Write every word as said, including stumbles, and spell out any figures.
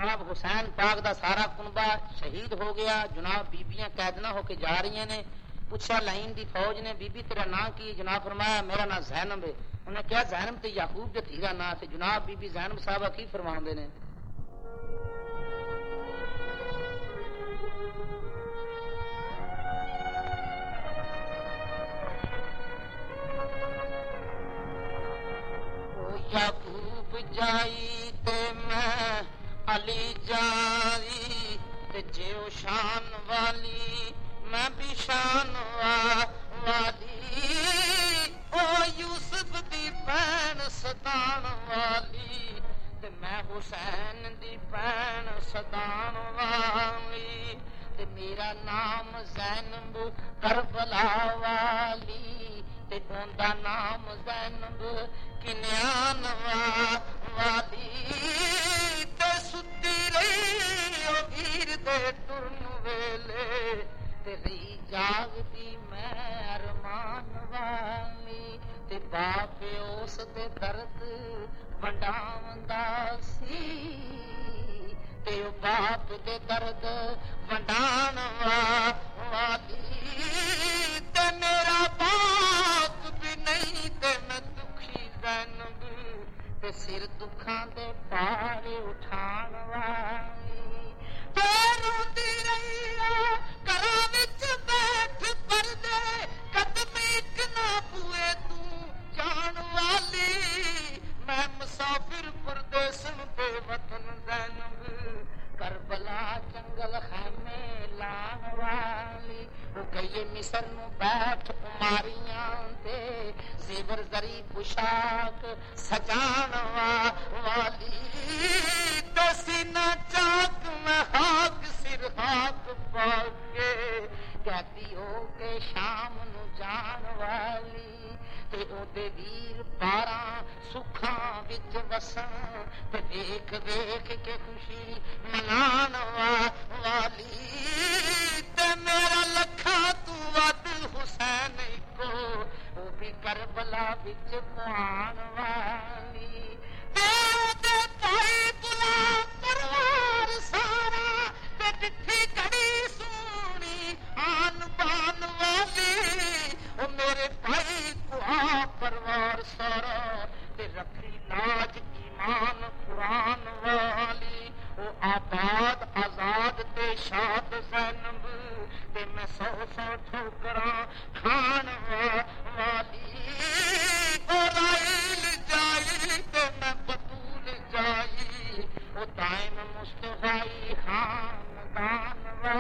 جناب حسین پاک دا سارا کنبہ شہید ہو گیا. جناب بیبیاں قیدنا ہو کے جا رہی نے. پوچھا لائن دی فوج نے بی بی تیرا نام کی؟ جناب فرمایا میرا نام زینب ہے. انہیں کیا زینب تے یعقوب دے تیرا نام تے؟ جناب بی بی زینب صاحبہ کی فرماندے نے؟ یعقوب جائی تے میں علی جائی تے جیو شان والی میں بھی شان والی. او یوسف دی بہن ستان والی تے میں حسین دی بہن ستان والی. تے میرا نام زینب کربلا والی تے اوندا نام زینب کنیان والی. تے ستی رہی او ہیر دے ٹرن ویلے تے رہی جاگدی میں ارمان والی. تے باپ اس دے درد ونڈاوندا سی تے او باپ دے درد ونڈان والی. تے میرا باپ بھی نہیں تے میں دکھی زینب تے سر دکھاں دے پارے اٹھان والی. تے روندی رہی گھراں وچ بیٹھ پردے قدم اک نہ پوئے تو جان والی. میں مسافر پردیسن بے وطن زینب کربلا جنگل خیمے لان والی. وہ گئی مصر نو بیٹھ عماریاں تے زیور زری پوشاک سجان والی. تو سینہ چاک میں ہاک سر ہاک پاک کے کہتی ہو کہ شام نو جان والی. تے او دے ویر باراں سکھاں وچ وسن تے دیکھ دیکھ کے خوشی منان والی. تے میرا لکھاں تو ود حسین کو او بھی کربلا وچ پوان والی. تے او دے بھائی بلا پروار سارا تے ڈٹھی گھڑی سونی آن بان والی. او میرے بھائی کو آ پروار سارا تے رکھی لاج ایمان قرآن والی. او آباد آزاد تے شاد زینب تے میں سو سو ٹھوکراں کھان والی. او رائل جائی تے میں بطول جائی او دائم مصطفی خاندان